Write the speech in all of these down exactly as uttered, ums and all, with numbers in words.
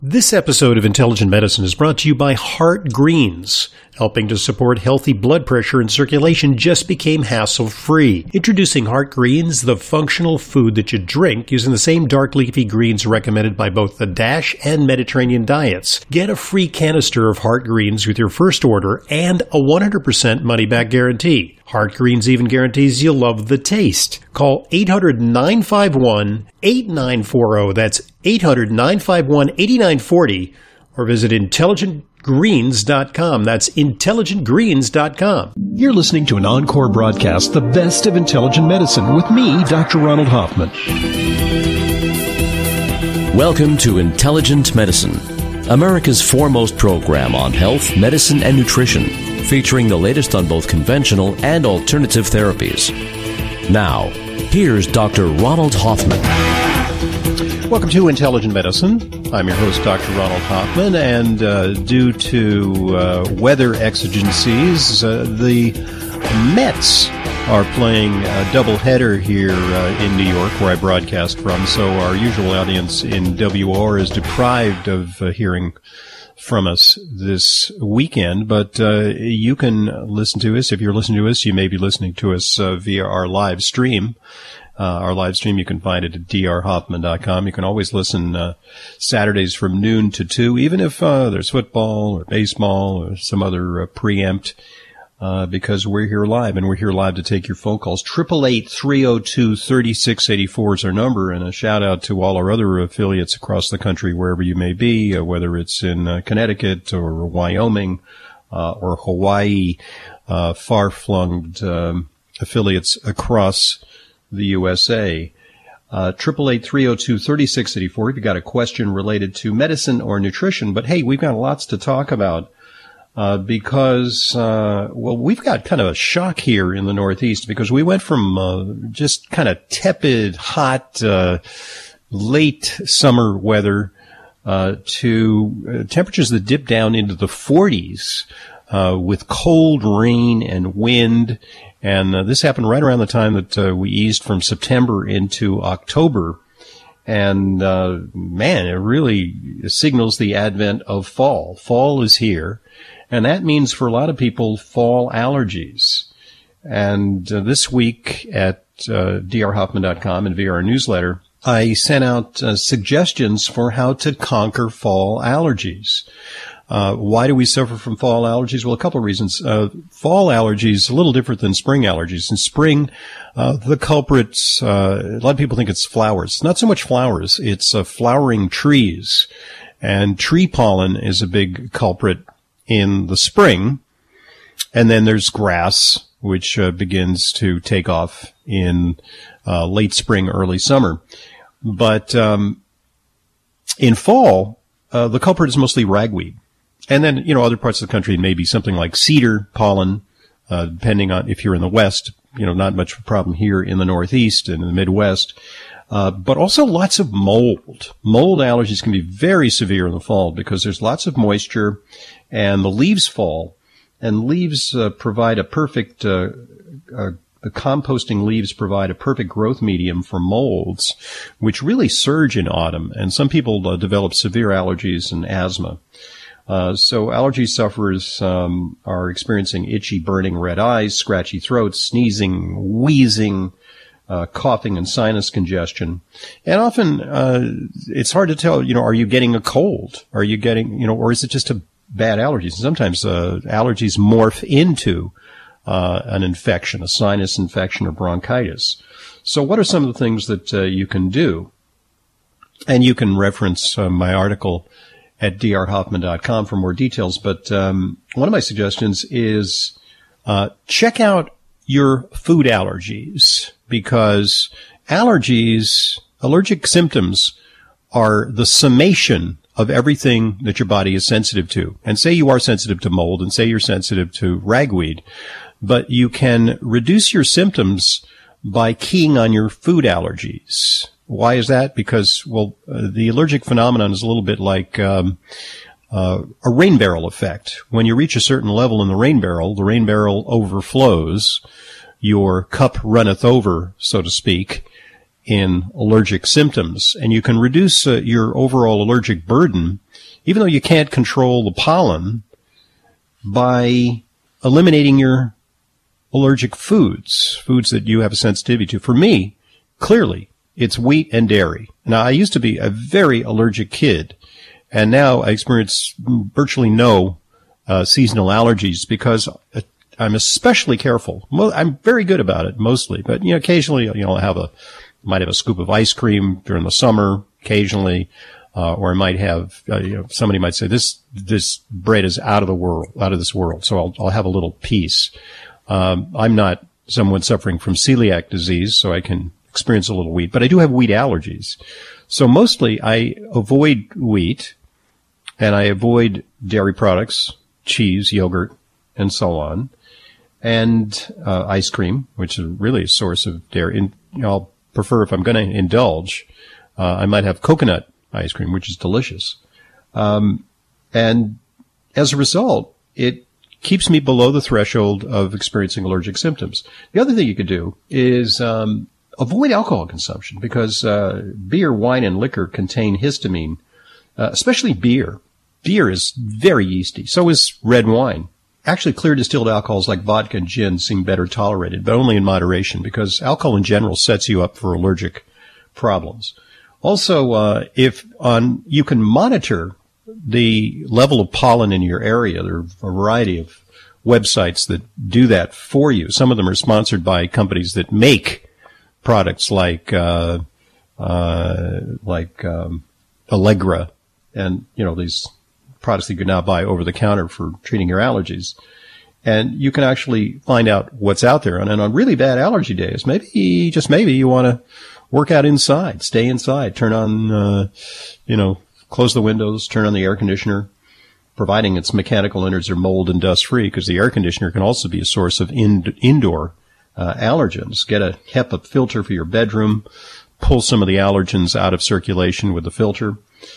This episode of Intelligent Medicine is brought to you by Heart Greens. Helping to support healthy blood pressure and circulation just became hassle-free. Introducing Heart Greens, the functional food that you drink using the same dark leafy greens recommended by both the DASH and Mediterranean diets. Get a free canister of Heart Greens with your first order and a one hundred percent money-back guarantee. Heart Greens even guarantees you'll love the taste. Call eight hundred, nine five one, eight nine four zero. That's eight hundred, nine five one, eight nine four zero. Or visit intelligent greens dot com. That's intelligent greens dot com. You're listening to an encore broadcast, The Best of Intelligent Medicine, with me, Doctor Ronald Hoffman. Welcome to Intelligent Medicine, America's foremost program on health, medicine, and nutrition, featuring the latest on both conventional and alternative therapies. Now, here's Doctor Ronald Hoffman. Welcome to Intelligent Medicine. I'm your host, Doctor Ronald Hoffman, and uh, due to uh, weather exigencies, uh, the Mets are playing a doubleheader here uh, in New York, where I broadcast from, so our usual audience in W O R is deprived of uh, hearing from us this weekend, but uh, you can listen to us. If you're listening to us, you may be listening to us uh, via our live stream. Uh, our live stream, you can find it at d r hoffman dot com. You can always listen uh, Saturdays from noon to two, even if uh, there's football or baseball or some other uh, preempt, uh, because we're here live, and we're here live to take your phone calls. eight eight eight, three oh two, three six eight four is our number, and a shout-out to all our other affiliates across the country, wherever you may be, uh, whether it's in uh, Connecticut or Wyoming uh, or Hawaii, uh, far-flung um, affiliates across the U S A. Uh, eight eight eight, three oh two, three six eight four if you've got a question related to medicine or nutrition. But hey, we've got lots to talk about, uh, because, uh, well, we've got kind of a shock here in the Northeast, because we went from, uh, just kind of tepid, hot, uh, late summer weather, uh, to uh, temperatures that dip down into the forties, uh, with cold rain and wind. And uh, this happened right around the time that uh, we eased from September into October. And, uh, man, it really signals the advent of fall. Fall is here. And that means for a lot of people, fall allergies. And uh, this week at uh, d r hoffman dot com and via our newsletter, I sent out uh, suggestions for how to conquer fall allergies. Uh, why do we suffer from fall allergies? Well, a couple of reasons. Uh, fall allergies a little different than spring allergies. In spring, uh, the culprits, uh, a lot of people think it's flowers. Not so much flowers. It's uh, flowering trees. And tree pollen is a big culprit in the spring. And then there's grass, which uh, begins to take off in uh, late spring, early summer. But um, in fall, uh, the culprit is mostly ragweed. And then, you know, other parts of the country may be something like cedar pollen, uh, depending on if you're in the West, you know, not much of a problem here in the Northeast and in the Midwest. Uh, but also lots of mold. Mold allergies can be very severe in the fall because there's lots of moisture and the leaves fall, and leaves uh, provide a perfect, uh, uh, the composting leaves provide a perfect growth medium for molds, which really surge in autumn. And some people uh, develop severe allergies and asthma. Uh, so allergy sufferers um, are experiencing itchy, burning red eyes, scratchy throats, sneezing, wheezing, uh, coughing, and sinus congestion. And often uh, it's hard to tell, you know, are you getting a cold? Are you getting, you know, or is it just a bad allergy? And sometimes uh, allergies morph into uh, an infection, a sinus infection or bronchitis. So what are some of the things that uh, you can do? And you can reference uh, my article at d r hoffman dot com for more details. But um, one of my suggestions is uh, check out your food allergies, because allergies, allergic symptoms are the summation of everything that your body is sensitive to. And say you are sensitive to mold, and say you're sensitive to ragweed, but you can reduce your symptoms by keying on your food allergies. Why is that? Because, well, uh, the allergic phenomenon is a little bit like um, uh, a rain barrel effect. When you reach a certain level in the rain barrel, the rain barrel overflows, your cup runneth over, so to speak, in allergic symptoms, and you can reduce uh, your overall allergic burden, even though you can't control the pollen, by eliminating your allergic foods, foods that you have a sensitivity to. For me, clearly, it's wheat and dairy. Now, I used to be a very allergic kid, and now I experience virtually no uh, seasonal allergies because I'm especially careful. Well, I'm very good about it mostly, but you know, occasionally, you know, I'll have a might have a scoop of ice cream during the summer, occasionally, uh, or I might have, uh, you know, somebody might say this this bread is out of the world, out of this world, so I'll I'll have a little piece. Um, I'm not someone suffering from celiac disease, so I can experience a little wheat, but I do have wheat allergies. So mostly I avoid wheat, and I avoid dairy products, cheese, yogurt, and so on. And uh, ice cream, which is really a source of dairy. And, you know, I'll prefer, if I'm going to indulge, uh, I might have coconut ice cream, which is delicious. Um, and as a result, it keeps me below the threshold of experiencing allergic symptoms. The other thing you could do is um, avoid alcohol consumption, because uh, beer, wine, and liquor contain histamine, uh, especially beer. Beer is very yeasty. So is red wine. Actually, clear distilled alcohols like vodka and gin seem better tolerated, but only in moderation, because alcohol in general sets you up for allergic problems. Also, uh, if on, you can monitor the level of pollen in your area. There are a variety of websites that do that for you. Some of them are sponsored by companies that make products like, uh, uh, like, um, Allegra, and, you know, these products that you can now buy over the counter for treating your allergies. And you can actually find out what's out there. And then on really bad allergy days, maybe, just maybe, you want to work out inside, stay inside, turn on, uh, you know, close the windows, turn on the air conditioner, providing its mechanical innards are mold and dust free, because the air conditioner can also be a source of in, indoor uh, allergens. Get a HEPA filter for your bedroom, pull some of the allergens out of circulation with the filter.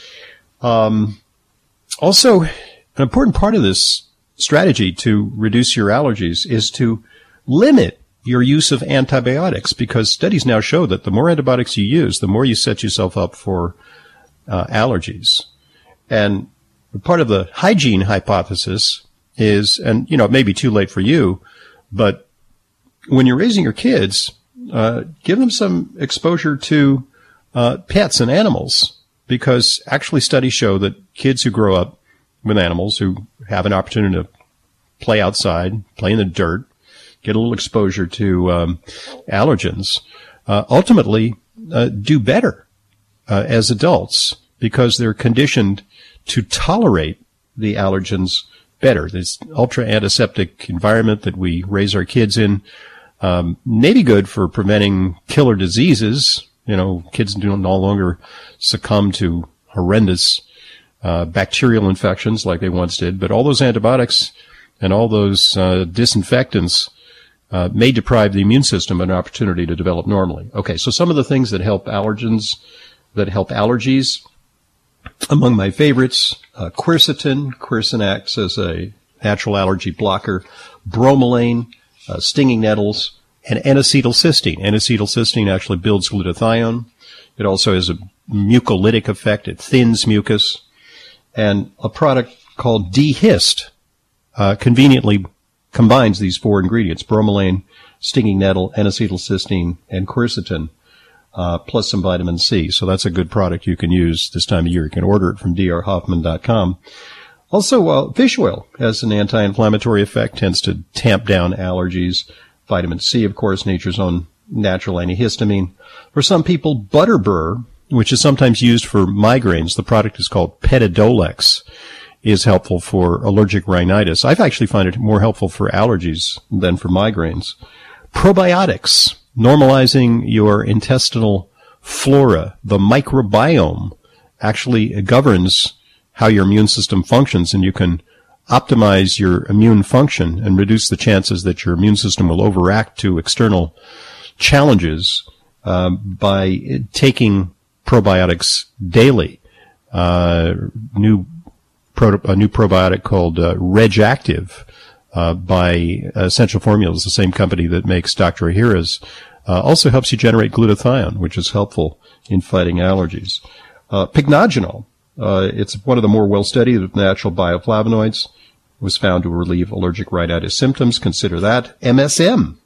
Um, Also, an important part of this strategy to reduce your allergies is to limit your use of antibiotics, because studies now show that the more antibiotics you use, the more you set yourself up for uh, allergies. And part of the hygiene hypothesis is, and, you know, it may be too late for you, but when you're raising your kids, uh, give them some exposure to uh, pets and animals. Because actually studies show that kids who grow up with animals, who have an opportunity to play outside, play in the dirt, get a little exposure to um, allergens, uh, ultimately uh, do better uh, as adults, because they're conditioned to tolerate the allergens better. This ultra-antiseptic environment that we raise our kids in um, may be good for preventing killer diseases. You know, kids do no longer succumb to horrendous uh, bacterial infections like they once did. But all those antibiotics and all those uh, disinfectants uh, may deprive the immune system of an opportunity to develop normally. Okay, so some of the things that help allergens, that help allergies, among my favorites, uh, quercetin. Quercetin acts as a natural allergy blocker. Bromelain, uh, stinging nettles, and N-acetylcysteine. N-acetylcysteine actually builds glutathione. It also has a mucolytic effect. It thins mucus. And a product called D-Hist uh, conveniently combines these four ingredients: bromelain, stinging nettle, N-acetylcysteine, and quercetin, uh, plus some vitamin C. So that's a good product you can use this time of year. You can order it from d r hoffman dot com. Also, uh, fish oil has an anti-inflammatory effect, tends to tamp down allergies. Vitamin C, of course, nature's own natural antihistamine. For some people, Butterbur, which is sometimes used for migraines, the product is called Petadolex, is helpful for allergic rhinitis. I've actually found it more helpful for allergies than for migraines. Probiotics, normalizing your intestinal flora. The microbiome actually governs how your immune system functions, and you can optimize your immune function and reduce the chances that your immune system will overact to external challenges uh, by taking probiotics daily. Uh, new pro- a new probiotic called uh, RegActive uh, by Essential Formulas, the same company that makes Doctor Ahira's Uh, also helps you generate glutathione, which is helpful in fighting allergies. Uh, pycnogenol, uh, it's one of the more well-studied of natural bioflavonoids, was found to relieve allergic rhinitis symptoms. Consider that. M S M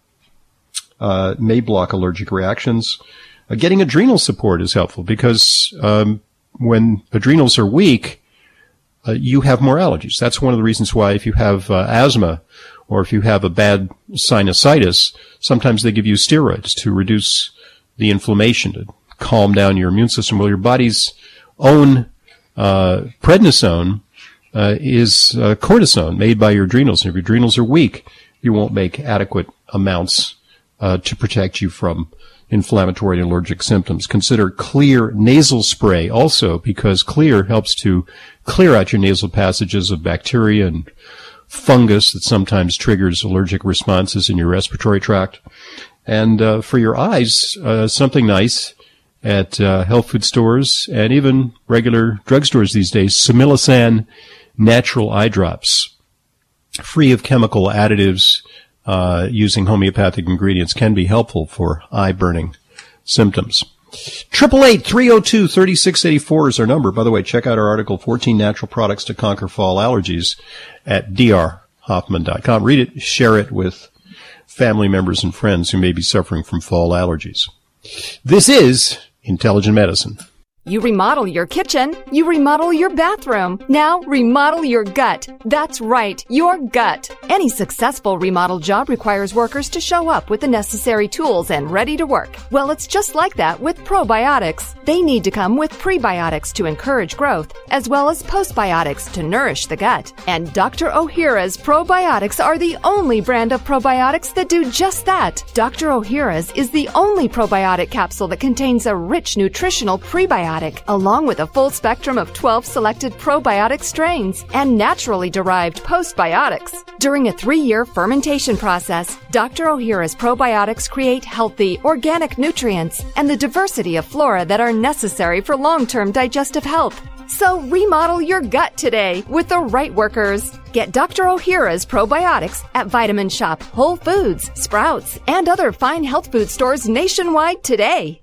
uh, may block allergic reactions. Uh, getting adrenal support is helpful because um, when adrenals are weak, uh, you have more allergies. That's one of the reasons why if you have uh, asthma or if you have a bad sinusitis, sometimes they give you steroids to reduce the inflammation, to calm down your immune system. Well, your body's own uh, prednisone uh, is uh, cortisone made by your adrenals. And if your adrenals are weak, you won't make adequate amounts uh, to protect you from inflammatory and allergic symptoms. Consider Clear nasal spray also, because Clear helps to clear out your nasal passages of bacteria and fungus that sometimes triggers allergic responses in your respiratory tract. And uh, for your eyes, uh, something nice at uh, health food stores and even regular drugstores these days, Similasan natural eye drops, free of chemical additives, uh, using homeopathic ingredients, can be helpful for eye burning symptoms. Triple eight three oh two thirty six eighty four is our number. By the way, check out our article, fourteen Natural Products to Conquer Fall Allergies, at d r hoffman dot com. Read it, share it with family members and friends who may be suffering from fall allergies. This is Intelligent Medicine. You remodel your kitchen, you remodel your bathroom. Now remodel your gut. That's right, your gut. Any successful remodel job requires workers to show up with the necessary tools and ready to work. Well, it's just like that with probiotics. They need to come with prebiotics to encourage growth, as well as postbiotics to nourish the gut. And Doctor Ohhira's probiotics are the only brand of probiotics that do just that. Doctor Ohhira's is the only probiotic capsule that contains a rich nutritional prebiotic, along with a full spectrum of twelve selected probiotic strains and naturally derived postbiotics. During a three-year fermentation process, Doctor Ohhira's probiotics create healthy, organic nutrients and the diversity of flora that are necessary for long-term digestive health. So remodel your gut today with the right workers. Get Doctor Ohhira's probiotics at Vitamin Shoppe, Whole Foods, Sprouts, and other fine health food stores nationwide today.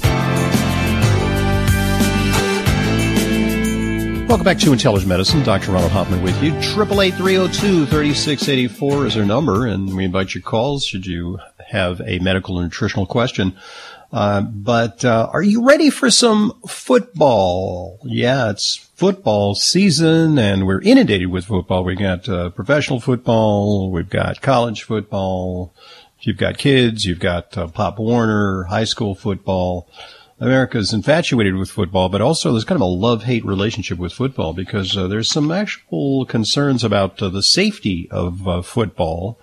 Welcome back to Intelligent Medicine. Doctor Ronald Hoffman with you. eight eight eight, three oh two, three six eight four is our number, and we invite your calls should you have a medical or nutritional question. Uh, but uh, are you ready for some football? Yeah, it's football season, and we're inundated with football. We've got uh, professional football. We've got college football. If you've got kids, you've got uh, Pop Warner, high school football. America's infatuated with football, but also there's kind of a love-hate relationship with football because uh, there's some actual concerns about uh, the safety of uh, football,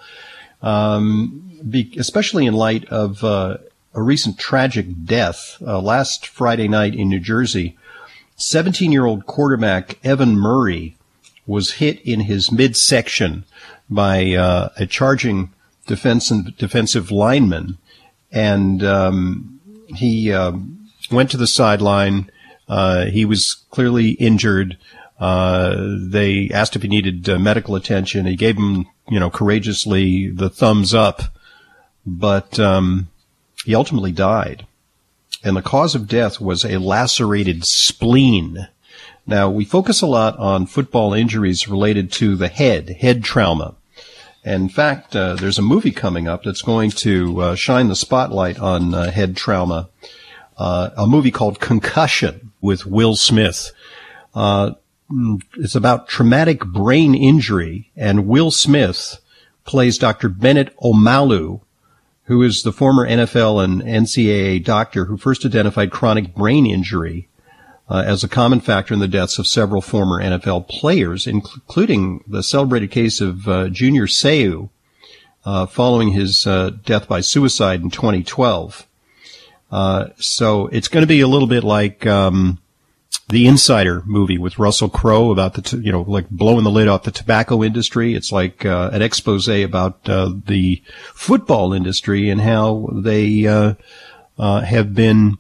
um, be, especially in light of uh, a recent tragic death. Uh, last Friday night in New Jersey, seventeen-year-old quarterback Evan Murray was hit in his midsection by uh, a charging defensive, defensive lineman, and um, he... Uh, went to the sideline. Uh, he was clearly injured. Uh, they asked if he needed uh, medical attention. He gave him, you know, courageously the thumbs up, but um, he ultimately died. And the cause of death was a lacerated spleen. Now, we focus a lot on football injuries related to the head, head trauma. And in fact, uh, there's a movie coming up that's going to uh, shine the spotlight on uh, head trauma. Uh, a movie called Concussion with Will Smith. Uh, it's about traumatic brain injury, and Will Smith plays Doctor Bennett Omalu, who is the former N F L and N C double A doctor who first identified chronic brain injury uh, as a common factor in the deaths of several former N F L players, including the celebrated case of uh, Junior Seau uh, following his uh, death by suicide in twenty twelve. Uh, so it's going to be a little bit like, um, the Insider movie with Russell Crowe about the, t- you know, like blowing the lid off the tobacco industry. It's like, uh, an expose about, uh, the football industry and how they, uh, uh, have been,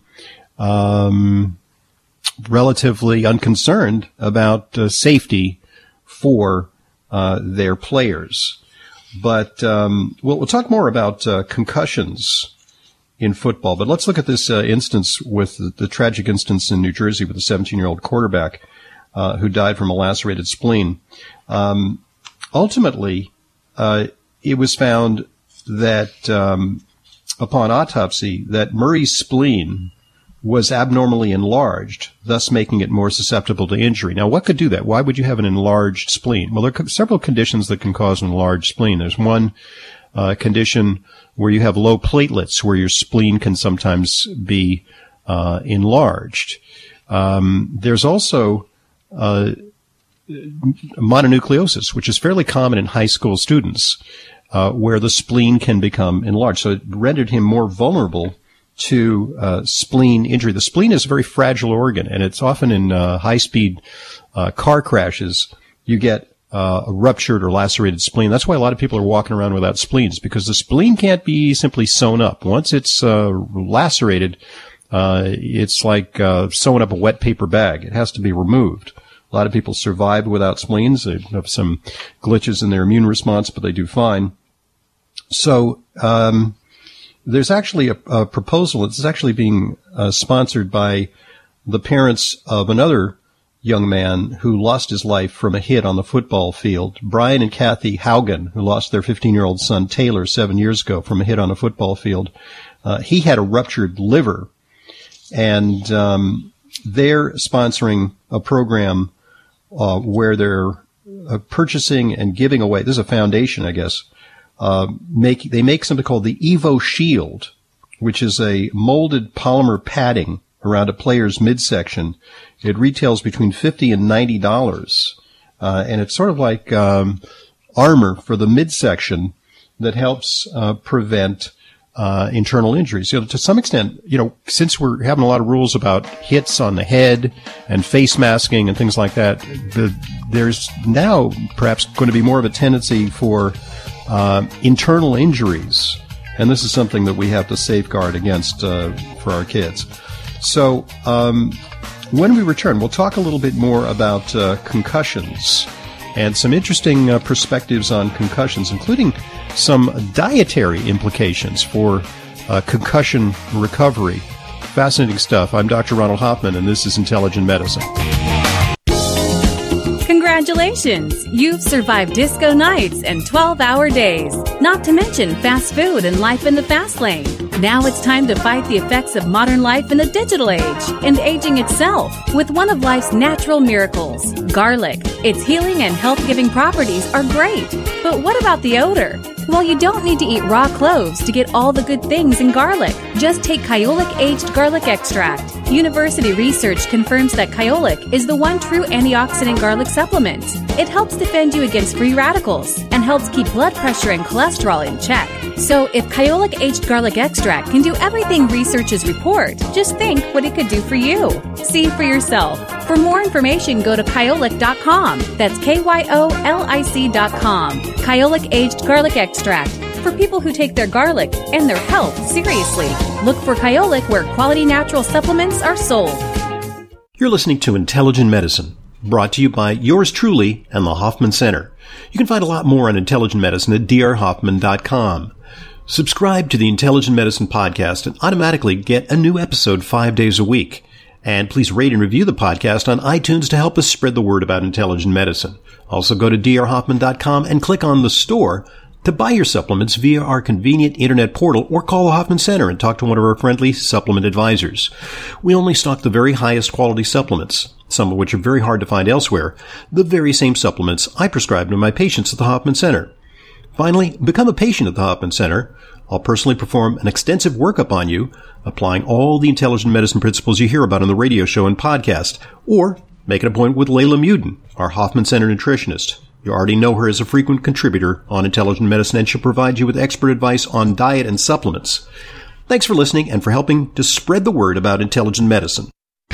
um, relatively unconcerned about, uh, safety for, uh, their players. But, um, we'll, we'll talk more about, uh, concussions in football. But let's look at this uh, instance with the, the tragic instance in New Jersey with a seventeen-year-old quarterback uh, who died from a lacerated spleen. Um, ultimately, uh, it was found that um, upon autopsy that Murray's spleen was abnormally enlarged, thus making it more susceptible to injury. Now, what could do that? Why would you have an enlarged spleen? Well, there are several conditions that can cause an enlarged spleen. There's one uh, condition where you have low platelets, where your spleen can sometimes be uh, enlarged. Um, there's also uh, mononucleosis, which is fairly common in high school students, uh, where the spleen can become enlarged. So it rendered him more vulnerable to uh, spleen injury. The spleen is a very fragile organ, and it's often in uh, high-speed uh, car crashes you get uh, a ruptured or lacerated spleen. That's why a lot of people are walking around without spleens, because the spleen can't be simply sewn up. Once it's uh, lacerated, uh, it's like uh, sewing up a wet paper bag. It has to be removed. A lot of people survive without spleens. They have some glitches in their immune response, but they do fine. So, um, there's actually a, a proposal. It's actually being uh, sponsored by the parents of another young man who lost his life from a hit on the football field. Brian and Kathy Haugen, who lost their fifteen-year-old son Taylor seven years ago from a hit on a football field. Uh, he had a ruptured liver, and um, they're sponsoring a program uh, where they're uh, purchasing and giving away. This is a foundation, I guess. Uh, make, they make something called the Evo Shield, which is a molded polymer padding around a player's midsection. It retails between fifty dollars and ninety dollars. Uh, and it's sort of like, um, armor for the midsection that helps, uh, prevent, uh, internal injuries. You know, to some extent, you know, since we're having a lot of rules about hits on the head and face masking and things like that, the, there's now perhaps going to be more of a tendency for Uh, internal injuries, and this is something that we have to safeguard against uh, for our kids. So um, when we return, we'll talk a little bit more about uh, concussions and some interesting uh, perspectives on concussions, including some dietary implications for uh, concussion recovery. Fascinating stuff. I'm Doctor Ronald Hoffman, and this is Intelligent Medicine. Congratulations! You've survived disco nights and twelve-hour days, not to mention fast food and life in the fast lane. Now it's time to fight the effects of modern life in the digital age and aging itself with one of life's natural miracles, garlic. Its healing and health-giving properties are great, but what about the odor? Well, you don't need to eat raw cloves to get all the good things in garlic. Just take Kyolic Aged Garlic Extract. University research confirms that Kyolic is the one true antioxidant garlic supplement. It helps defend you against free radicals and helps keep blood pressure and cholesterol in check. So if Kyolic Aged Garlic Extract can do everything researchers report, just think what it could do for you. See for yourself. For more information, go to kyolic dot com. That's K Y O L I C dot com. Kyolic Aged Garlic Extract. For people who take their garlic and their health seriously. Look for Kyolic where quality natural supplements are sold. You're listening to Intelligent Medicine, brought to you by yours truly and the Hoffman Center. You can find a lot more on Intelligent Medicine at d r hoffman dot com. Subscribe to the Intelligent Medicine podcast and automatically get a new episode five days a week. And please rate and review the podcast on iTunes to help us spread the word about intelligent medicine. Also go to d r hoffman dot com and click on the store to buy your supplements via our convenient internet portal, or call the Hoffman Center and talk to one of our friendly supplement advisors. We only stock the very highest quality supplements, some of which are very hard to find elsewhere, the very same supplements I prescribe to my patients at the Hoffman Center. Finally, become a patient at the Hoffman Center. I'll personally perform an extensive workup on you, applying all the intelligent medicine principles you hear about on the radio show and podcast, or make an appointment with Layla Muden, our Hoffman Center nutritionist. You already know her as a frequent contributor on Intelligent Medicine, and she'll provide you with expert advice on diet and supplements. Thanks for listening and for helping to spread the word about intelligent medicine.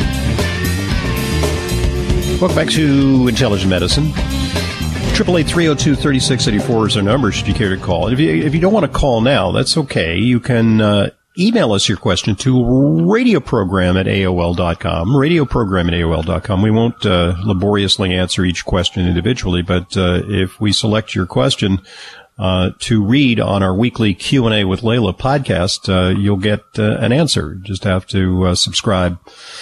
Welcome back to Intelligent Medicine. eight eight eight, three oh two, three six eight four is our number, should you care to call. If you, if you don't want to call now, that's okay. You can uh, email us your question to radioprogram at A O L dot com, radioprogram at A O L dot com. We won't uh, laboriously answer each question individually, but uh, if we select your question, uh, to read on our weekly Q and A with Layla podcast, uh, you'll get uh, an answer. Just have to uh, subscribe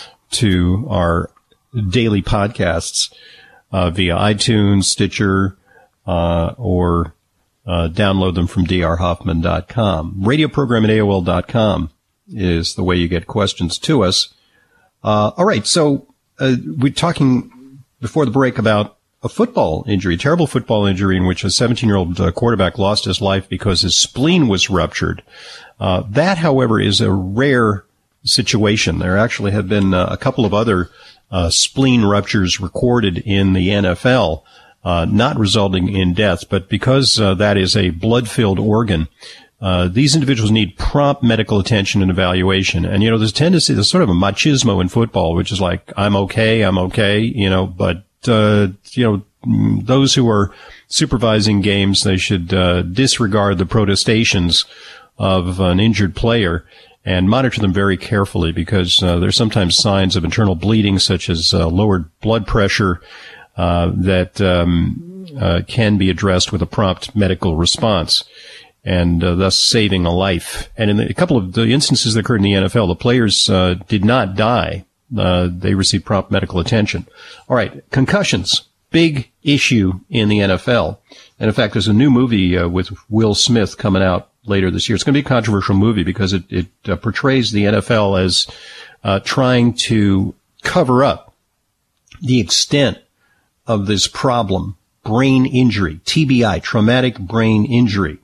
to our daily podcasts uh, via iTunes, Stitcher, uh, or uh, download them from d r hoffman dot com. Radio program at A O L dot com is the way you get questions to us. Uh, all right, so uh, we're talking before the break about a football injury, a terrible football injury in which a seventeen-year-old uh, quarterback lost his life because his spleen was ruptured. Uh, that, however, is a rare situation. There actually have been uh, a couple of other uh, spleen ruptures recorded in the N F L, uh, not resulting in death, but because uh, that is a blood-filled organ, Uh, these individuals need prompt medical attention and evaluation. And, you know, there's a tendency, there's sort of a machismo in football, which is like, I'm okay, I'm okay, you know, but, uh, you know, those who are supervising games, they should, uh, disregard the protestations of an injured player and monitor them very carefully because, uh, there's sometimes signs of internal bleeding, such as, uh, lowered blood pressure, uh, that, um, uh, can be addressed with a prompt medical response, and uh, thus saving a life. And in the, a couple of the instances that occurred in the N F L, the players uh, did not die. Uh, they received prompt medical attention. All right, concussions, big issue in the N F L. And in fact, there's a new movie uh, with Will Smith coming out later this year. It's going to be a controversial movie because it, it uh, portrays the N F L as uh, trying to cover up the extent of this problem, brain injury, T B I, traumatic brain injury.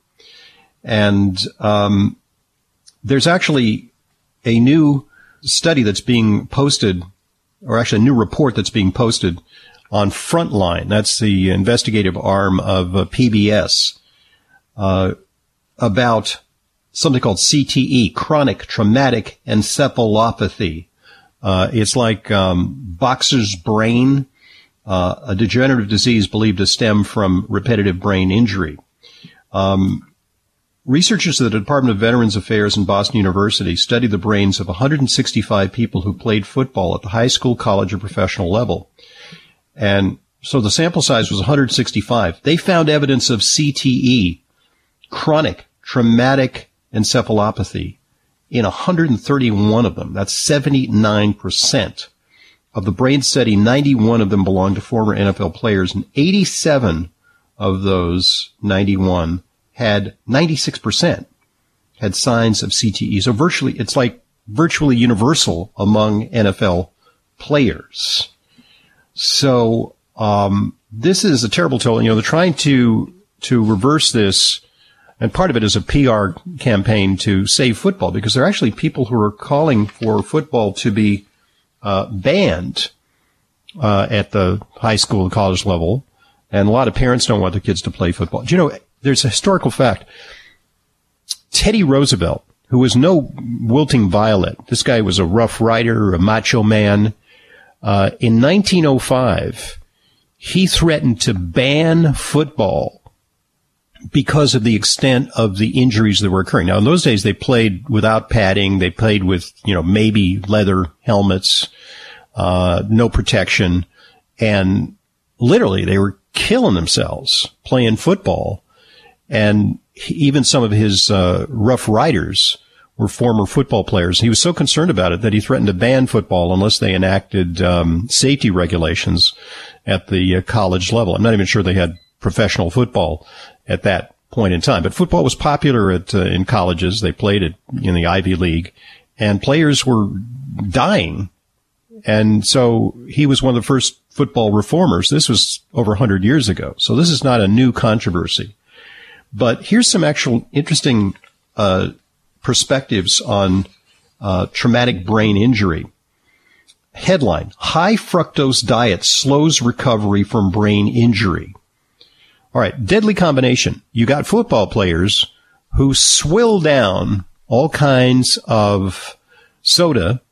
And um there's actually a new study that's being posted, or actually a new report that's being posted on Frontline. That's the investigative arm of uh, P B S, uh, about something called C T E, chronic traumatic encephalopathy. Uh, it's like um boxer's brain, uh, a degenerative disease believed to stem from repetitive brain injury. Um, Researchers at the Department of Veterans Affairs in Boston University studied the brains of one hundred sixty-five people who played football at the high school, college, or professional level. And so the sample size was one hundred sixty-five. They found evidence of C T E, chronic traumatic encephalopathy, in one hundred thirty-one of them. That's seventy-nine percent. Of the brain study, ninety-one of them belonged to former N F L players, and eighty-seven of those ninety-one had ninety-six percent had signs of C T E. So virtually, it's like virtually universal among N F L players. So, um, this is a terrible toll. You know, they're trying to, to reverse this. And part of it is a P R campaign to save football, because there are actually people who are calling for football to be, uh, banned, uh, at the high school and college level. And a lot of parents don't want their kids to play football. Do you know, there's a historical fact. Teddy Roosevelt, who was no wilting violet, this guy was a rough rider, a macho man. Uh, in nineteen oh five, he threatened to ban football because of the extent of the injuries that were occurring. Now, in those days, they played without padding. They played with, you know, maybe leather helmets, uh, no protection. And literally, they were killing themselves playing football. And even some of his uh, rough riders were former football players. He was so concerned about it that he threatened to ban football unless they enacted um, safety regulations at the uh, college level. I'm not even sure they had professional football at that point in time. But football was popular at uh, in colleges. They played it in the Ivy League, and players were dying. And so he was one of the first football reformers. This was over one hundred years ago. So this is not a new controversy. But here's some actual interesting uh perspectives on uh traumatic brain injury. Headline: High fructose diet slows recovery from brain injury. All right, deadly combination. You got football players who swill down all kinds of soda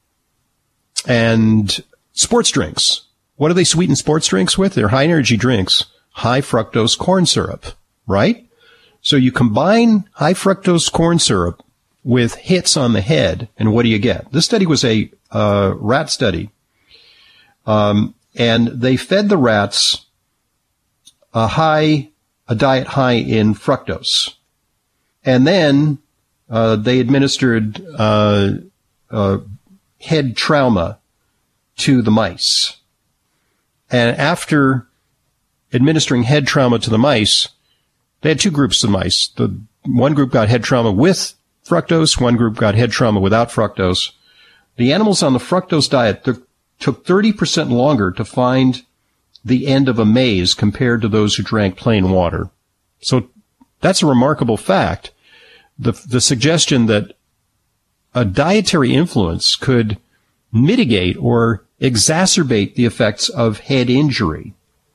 and sports drinks. What do they sweeten sports drinks with? They're high energy drinks, high fructose corn syrup, right? So you combine high fructose corn syrup with hits on the head, and what do you get? This study was a uh, rat study, um, and they fed the rats a high a diet high in fructose. And then uh, they administered uh, uh, head trauma to the mice. And after administering head trauma to the mice, they had two groups of mice. The one group got head trauma with fructose, one group got head trauma without fructose. The animals on the fructose diet th- took thirty percent longer to find the end of a maze compared to those who drank plain water. So that's a remarkable fact. The, the suggestion that a dietary influence could mitigate or exacerbate the effects of head injury.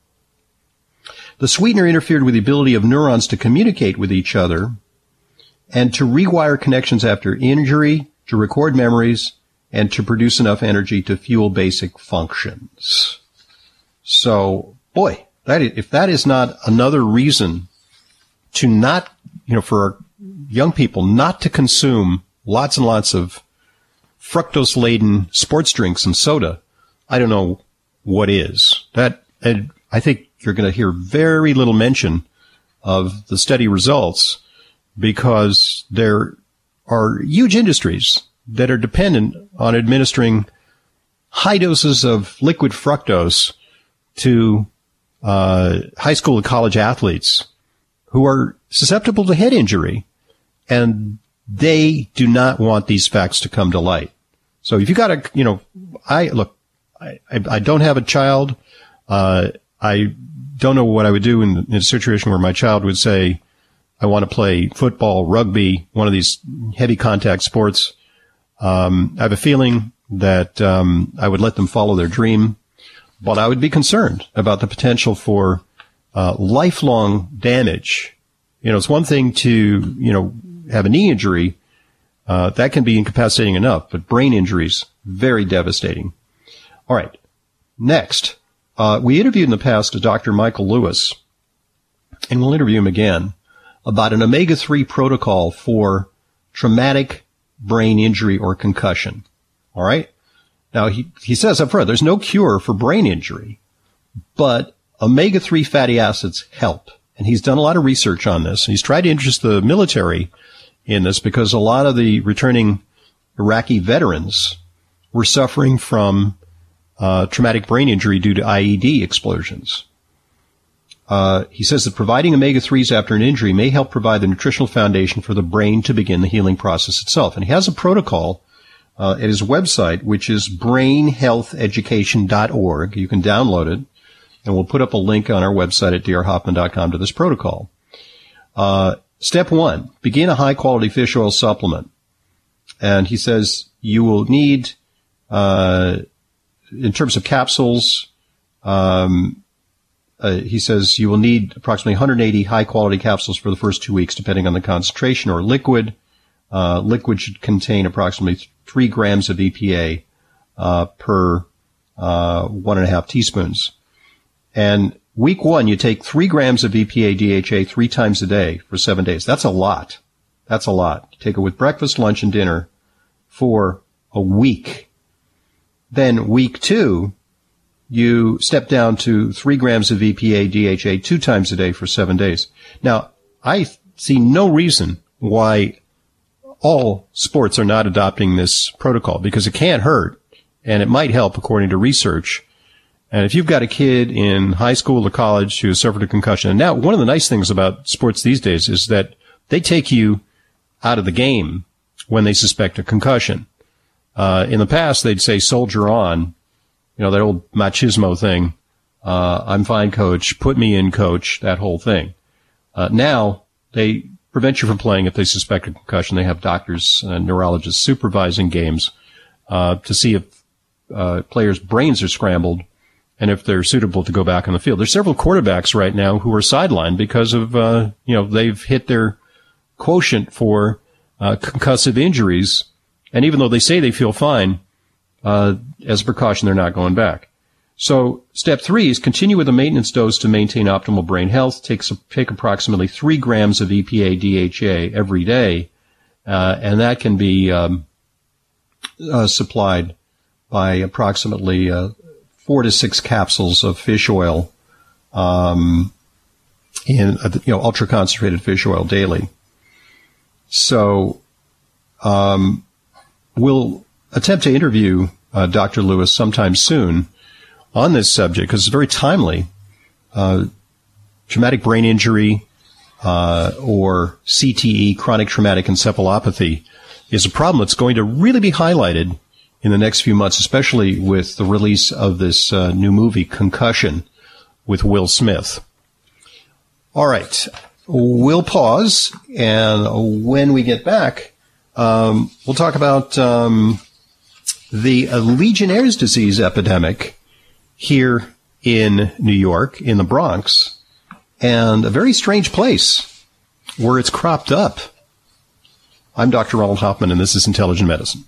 The sweetener interfered with the ability of neurons to communicate with each other and to rewire connections after injury, to record memories, and to produce enough energy to fuel basic functions. So, boy, that is, if that is not another reason to not, you know, for young people not to consume lots and lots of fructose-laden sports drinks and soda, I don't know what is. That, and I think you're going to hear very little mention of the study results because there are huge industries that are dependent on administering high doses of liquid fructose to uh, high school and college athletes who are susceptible to head injury, and they do not want these facts to come to light. So if you got a, you know, I look, I, I, I don't have a child. Uh, I don't know what I would do in, in a situation where my child would say, I want to play football, rugby, one of these heavy contact sports. Um, I have a feeling that um, I would let them follow their dream, but I would be concerned about the potential for uh, lifelong damage. You know, it's one thing to, you know, have a knee injury. Uh, that can be incapacitating enough, but brain injuries, very devastating. All right. Next, uh, we interviewed in the past Doctor Michael Lewis, and we'll interview him again about an omega three protocol for traumatic brain injury or concussion. All right. Now, he, he says up front, there's no cure for brain injury, but omega three fatty acids help. And he's done a lot of research on this. He's tried to interest the military in this because a lot of the returning Iraqi veterans were suffering from uh, traumatic brain injury due to I E D explosions. Uh, he says that providing omega threes after an injury may help provide the nutritional foundation for the brain to begin the healing process itself. And he has a protocol uh, at his website, which is brain health education dot org. You can download it, and we'll put up a link on our website at d r hoffman dot com to this protocol. Uh, step one, begin a high-quality fish oil supplement. And he says you will need, uh, in terms of capsules, um, Uh, he says you will need approximately one hundred eighty high-quality capsules for the first two weeks, depending on the concentration, or liquid. Uh, liquid should contain approximately th- three grams of E P A uh, per uh, one and a half teaspoons. And week one, you take three grams of E P A D H A three times a day for seven days. That's a lot. That's a lot. Take it with breakfast, lunch, and dinner for a week. Then week two, you step down to three grams of E P A D H A two times a day for seven days. Now, I see no reason why all sports are not adopting this protocol, because it can't hurt, and it might help according to research. And if you've got a kid in high school or college who has suffered a concussion, and now one of the nice things about sports these days is that they take you out of the game when they suspect a concussion. Uh, in the past, they'd say, soldier on. You know, that old machismo thing. Uh, I'm fine, coach. Put me in, coach. That whole thing. Uh, now, they prevent you from playing if they suspect a concussion. They have doctors and neurologists supervising games uh, to see if uh, players' brains are scrambled and if they're suitable to go back on the field. There's several quarterbacks right now who are sidelined because of, uh, you know, they've hit their quotient for uh, concussive injuries. And even though they say they feel fine, Uh, as a precaution, they're not going back. So step three is continue with a maintenance dose to maintain optimal brain health. Take, take approximately three grams of E P A D H A every day, uh, and that can be um, uh, supplied by approximately uh, four to six capsules of fish oil um, in, uh, you know, ultra concentrated fish oil daily. So, um, we'll attempt to interview uh, Doctor Lewis sometime soon on this subject because it's very timely. Uh, traumatic brain injury uh, or C T E, chronic traumatic encephalopathy, is a problem that's going to really be highlighted in the next few months, especially with the release of this uh, new movie, Concussion, with Will Smith. All right. We'll pause, and when we get back, um, we'll talk about um, the uh, Legionnaire's disease epidemic here in New York, in the Bronx, and a very strange place where it's cropped up. I'm Doctor Ronald Hoffman, and this is Intelligent Medicine.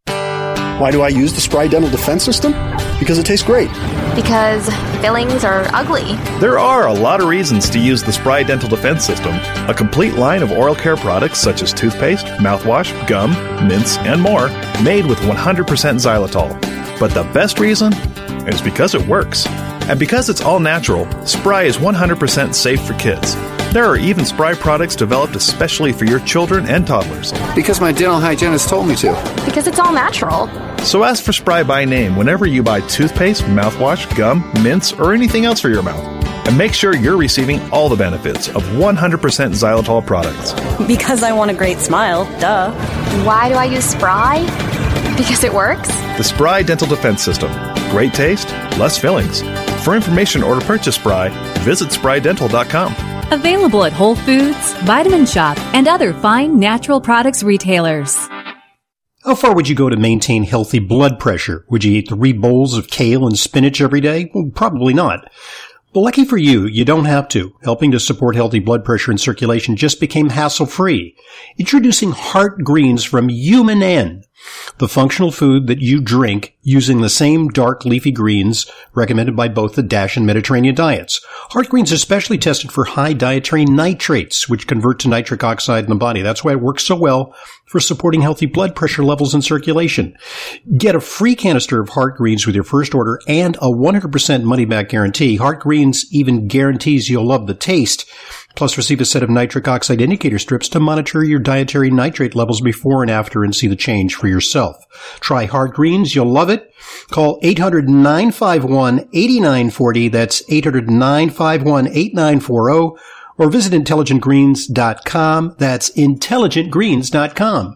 Why do I use the Spry Dental Defense System? Because it tastes great. Because fillings are ugly. There are a lot of reasons to use the Spry Dental Defense System, a complete line of oral care products such as toothpaste, mouthwash, gum, mints, and more, made with one hundred percent xylitol. But the best reason is because it works. And because it's all natural, Spry is one hundred percent safe for kids. There are even Spry products developed especially for your children and toddlers. Because my dental hygienist told me to. Because it's all natural. So ask for Spry by name whenever you buy toothpaste, mouthwash, gum, mints, or anything else for your mouth. And make sure you're receiving all the benefits of one hundred percent xylitol products. Because I want a great smile, duh. Why do I use Spry? Because it works? The Spry Dental Defense System. Great taste, less fillings. For information or to purchase Spry, visit spry dental dot com. Available at Whole Foods, Vitamin Shop, and other fine natural products retailers. How far would you go to maintain healthy blood pressure? Would you eat three bowls of kale and spinach every day? Well, probably not. But lucky for you, you don't have to. Helping to support healthy blood pressure and circulation just became hassle-free. Introducing Heart Greens from Human N, the functional food that you drink using the same dark leafy greens recommended by both the DASH and Mediterranean diets. Heart Greens are specially tested for high dietary nitrates, which convert to nitric oxide in the body. That's why it works so well for supporting healthy blood pressure levels and circulation. Get a free canister of Heart Greens with your first order and a one hundred percent money-back guarantee. Heart Greens even guarantees you'll love the taste. Plus, receive a set of nitric oxide indicator strips to monitor your dietary nitrate levels before and after and see the change for yourself. Try Heart Greens. You'll love it. Call eight hundred, nine five one, eight nine four zero. That's eight hundred, nine five one, eight nine four zero. Or visit intelligent greens dot com. That's intelligent greens dot com.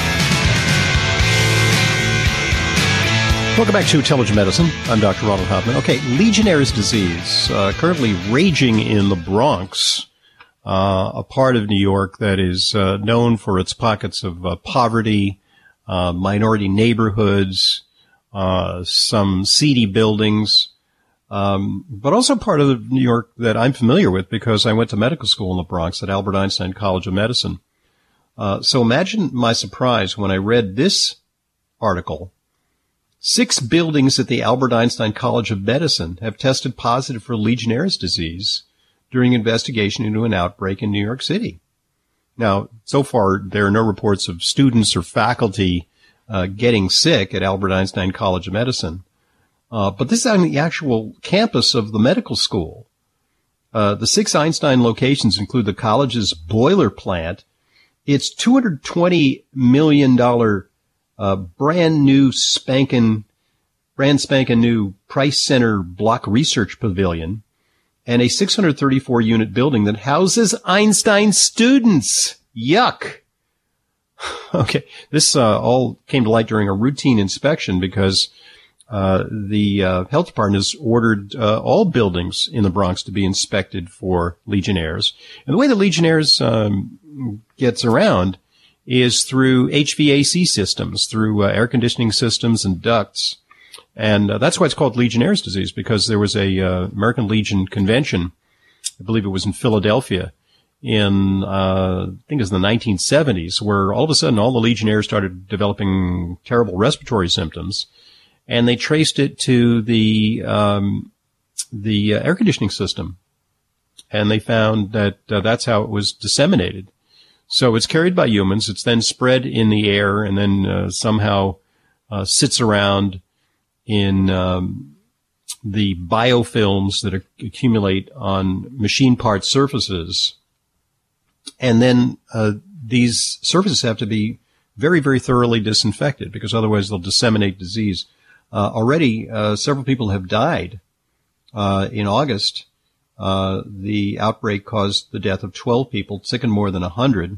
Welcome back to Intelligent Medicine. I'm Doctor Ronald Hoffman. Okay, Legionnaire's disease, uh, currently raging in the Bronx, uh, a part of New York that is uh, known for its pockets of uh, poverty, uh, minority neighborhoods, uh, some seedy buildings, um, but also part of New York that I'm familiar with because I went to medical school in the Bronx at Albert Einstein College of Medicine. Uh, so imagine my surprise when I read this article. Six buildings at the Albert Einstein College of Medicine have tested positive for Legionnaire's disease during investigation into an outbreak in New York City. Now, so far, there are no reports of students or faculty uh, getting sick at Albert Einstein College of Medicine. Uh, but this is on the actual campus of the medical school. Uh, the six Einstein locations include the college's boiler plant, its two hundred twenty million dollars uh, brand new spankin', brand spankin' new Price Center Block Research Pavilion, and a six hundred thirty-four unit building that houses Einstein students. Yuck. Okay, this uh, all came to light during a routine inspection because uh, the uh, health department has ordered uh, all buildings in the Bronx to be inspected for Legionnaires. And the way the Legionnaires um, gets around is through H V A C systems, through uh, air conditioning systems and ducts. And uh, that's why it's called Legionnaire's disease, because there was a uh, American Legion convention, I believe it was in Philadelphia, in, uh, I think it was in the nineteen seventies, where all of a sudden all the Legionnaires started developing terrible respiratory symptoms, and they traced it to the, um, the uh, air conditioning system. And they found that uh, that's how it was disseminated. So it's carried by humans, it's then spread in the air, and then uh, somehow uh, sits around in um, the biofilms that accumulate on machine part surfaces. And then uh, these surfaces have to be very, very thoroughly disinfected because otherwise they'll disseminate disease. Uh, already, uh, several people have died. Uh, in August, uh, the outbreak caused the death of twelve people, sickened more than one hundred.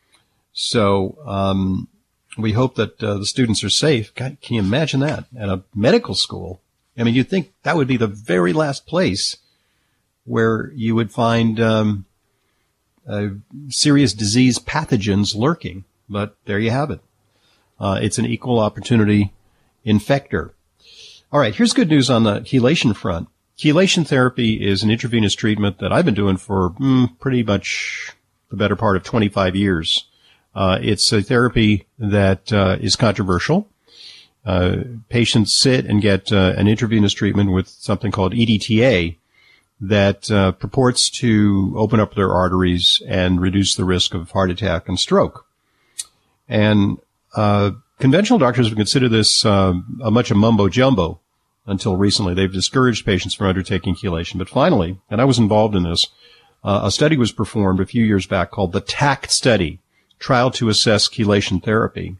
So um, we hope that uh, the students are safe. God, can you imagine that at a medical school? I mean, you'd think that would be the very last place where you would find um, uh, serious disease pathogens lurking. But there you have it. Uh, it's an equal opportunity infector. All right, here's good news on the chelation front. Chelation therapy is an intravenous treatment that I've been doing for mm, pretty much the better part of twenty-five years. Uh, it's a therapy that uh, is controversial. Uh, patients sit and get uh, an intravenous treatment with something called E D T A that uh, purports to open up their arteries and reduce the risk of heart attack and stroke. And uh conventional doctors would consider this uh, a much a mumbo-jumbo until recently. They've discouraged patients from undertaking chelation. But finally, and I was involved in this, uh, a study was performed a few years back called the TACT study, Trial to Assess Chelation Therapy.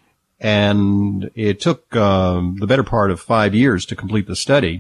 And it took um, the better part of five years to complete the study.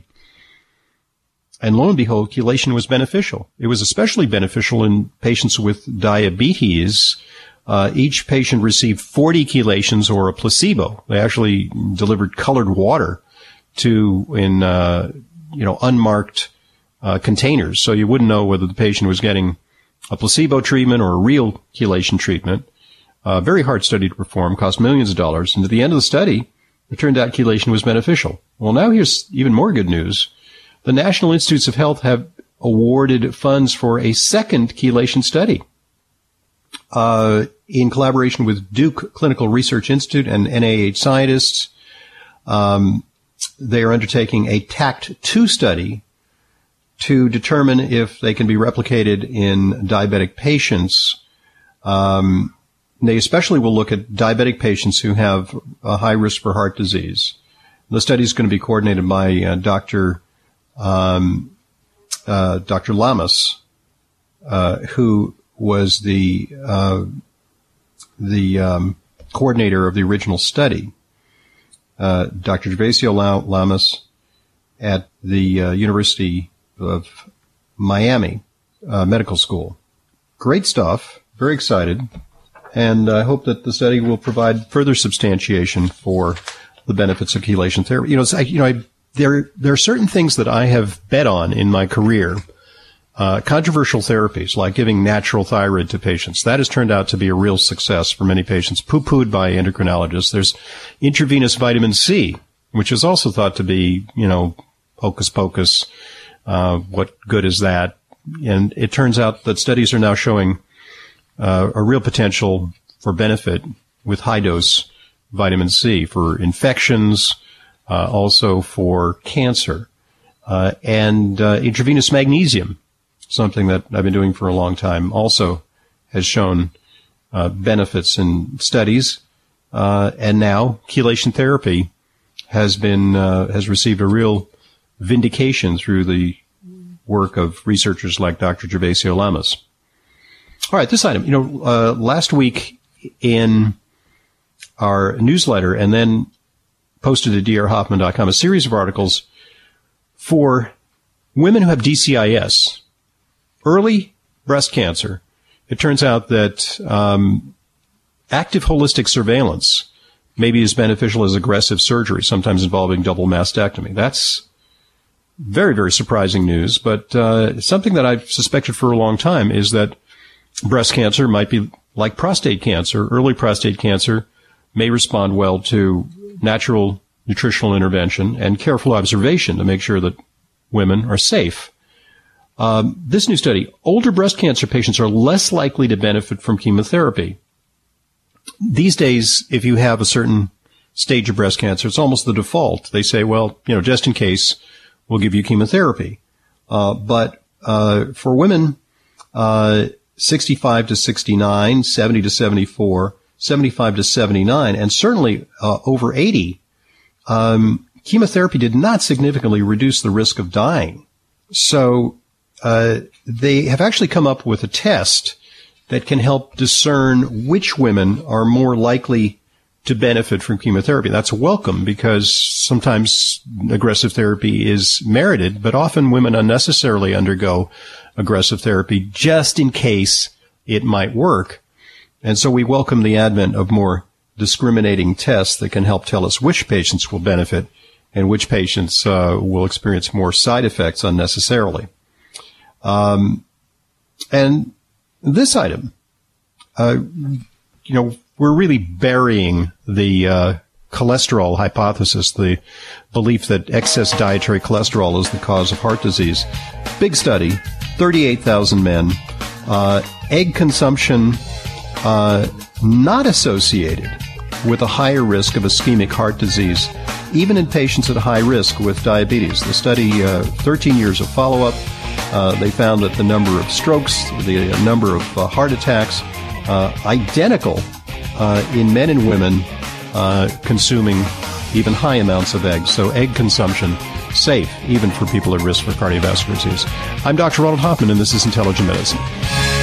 And lo and behold, chelation was beneficial. It was especially beneficial in patients with diabetes. Uh, each patient received forty chelations or a placebo. They actually delivered colored water to in, uh, you know, unmarked, uh, containers. So you wouldn't know whether the patient was getting a placebo treatment or a real chelation treatment. Uh, very hard study to perform, cost millions of dollars. And at the end of the study, it turned out chelation was beneficial. Well, now here's even more good news. The National Institutes of Health have awarded funds for a second chelation study. Uh, in collaboration with Duke Clinical Research Institute and N I H scientists, um, they are undertaking a TACT two study to determine if they can be replicated in diabetic patients. Um, they especially will look at diabetic patients who have a high risk for heart disease. The study is going to be coordinated by uh, Doctor Um, uh, Doctor Lamas, uh, who was the uh, the um, coordinator of the original study. Uh, Doctor Gervasio Lamas at the uh, University of Miami uh, Medical School. Great stuff. Very excited. And I hope that the study will provide further substantiation for the benefits of chelation therapy. You know, it's, you know, I, there there are certain things that I have bet on in my career. Uh, controversial therapies like giving natural thyroid to patients. That has turned out to be a real success for many patients, poo-pooed by endocrinologists. There's intravenous vitamin C, which is also thought to be, you know, hocus pocus. Uh, what good is that? And it turns out that studies are now showing uh, a real potential for benefit with high dose vitamin C for infections, uh, also for cancer, uh, and uh, intravenous magnesium. Something that I've been doing for a long time, also has shown uh, benefits in studies, uh, and now chelation therapy has been uh, has received a real vindication through the work of researchers like Doctor Gervasio Lamas. All right, this item, you know, uh, last week in our newsletter, and then posted at d r hoffman dot com, a series of articles for women who have D C I S. Early breast cancer. It turns out that um, active holistic surveillance may be as beneficial as aggressive surgery, sometimes involving double mastectomy. That's very, very surprising news, but uh, something that I've suspected for a long time is that breast cancer might be like prostate cancer. Early prostate cancer may respond well to natural nutritional intervention and careful observation to make sure that women are safe. Um, this new study, older breast cancer patients are less likely to benefit from chemotherapy. These days, if you have a certain stage of breast cancer, it's almost the default. They say, well, you know, just in case, we'll give you chemotherapy. Uh, but uh, for women, uh, sixty-five to sixty-nine, seventy to seventy-four, seventy-five to seventy-nine, and certainly uh, over eighty, um, chemotherapy did not significantly reduce the risk of dying. So uh, they have actually come up with a test that can help discern which women are more likely to benefit from chemotherapy. That's welcome because sometimes aggressive therapy is merited, but often women unnecessarily undergo aggressive therapy just in case it might work. And so we welcome the advent of more discriminating tests that can help tell us which patients will benefit and which patients uh, will experience more side effects unnecessarily. Um, and this item, uh, you know, we're really burying the uh, cholesterol hypothesis, the belief that excess dietary cholesterol is the cause of heart disease. Big study, thirty-eight thousand men, uh, egg consumption uh, not associated with a higher risk of ischemic heart disease, even in patients at high risk with diabetes. The study, uh, thirteen years of follow-up, uh, they found that the number of strokes, the number of uh, heart attacks, uh, identical uh, in men and women uh, consuming even high amounts of eggs. So egg consumption, safe, even for people at risk for cardiovascular disease. I'm Doctor Ronald Hoffman, and this is Intelligent Medicine.